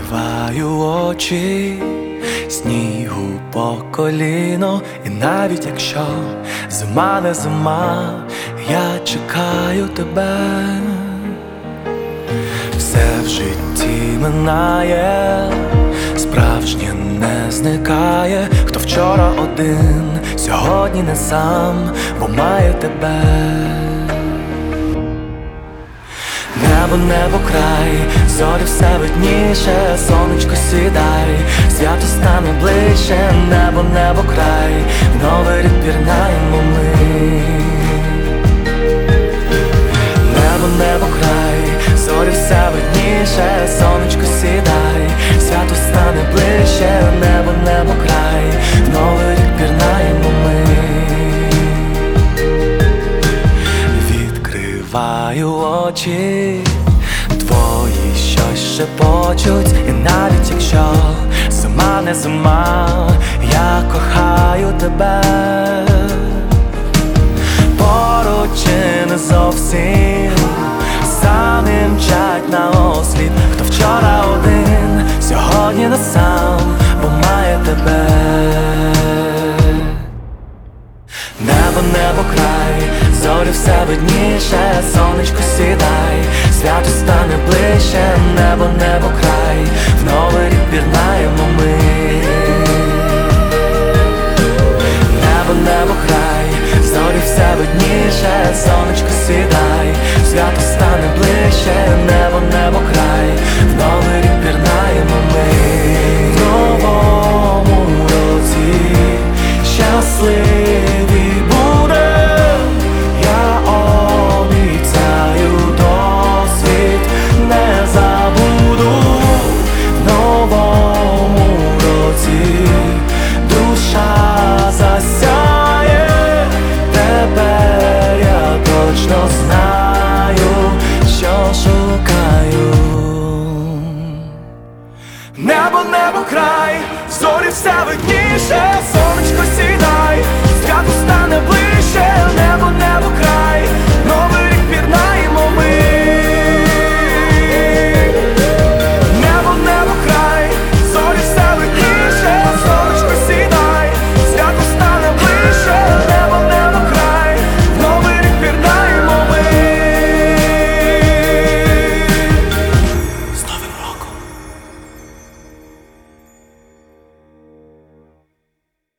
Відкриваю очі, снігу по коліно, і навіть якщо зима не зима, я чекаю тебе. Все в житті минає, справжнє не зникає. Хто вчора один, сьогодні не сам, бо має тебе. Небо, небо, край, зорі все видніше, сонечко сідай, свято стане ближче. Небо, небо, край, в новий рік пірнаємо ми. Небо, небо, край, зорі все видніше, сонечко сідай, свято стане ближче. Небо, небо, край, в новий рік пірнаємо ми. Відкриваю очі, твої щось шепочуть, і навіть якщо зима не зима, я кохаю тебе. Поруч чи не зовсім, самі мчать на осліп. Хто вчора один, сьогодні не сам, бо має тебе. Небо, небо, край, зорі все видніше, сонечко сідай, свято стане ближче. Небо, небо, край, в новий рік пірнаємо ми. Небо, небо, край, зорі все видніше, сонечко сідай, свято стане ближче. Небо, небо, край, в новий рік пірнаємо ми. В новому році щасливі будем, я обіцяю, досвід не забуду. В новому році душа засяє, тепер я точно знаю, що шукаю. Небо, небо, край, зорі все видніше, сонечко сідай, свято стане ближче. Небо, небо, край,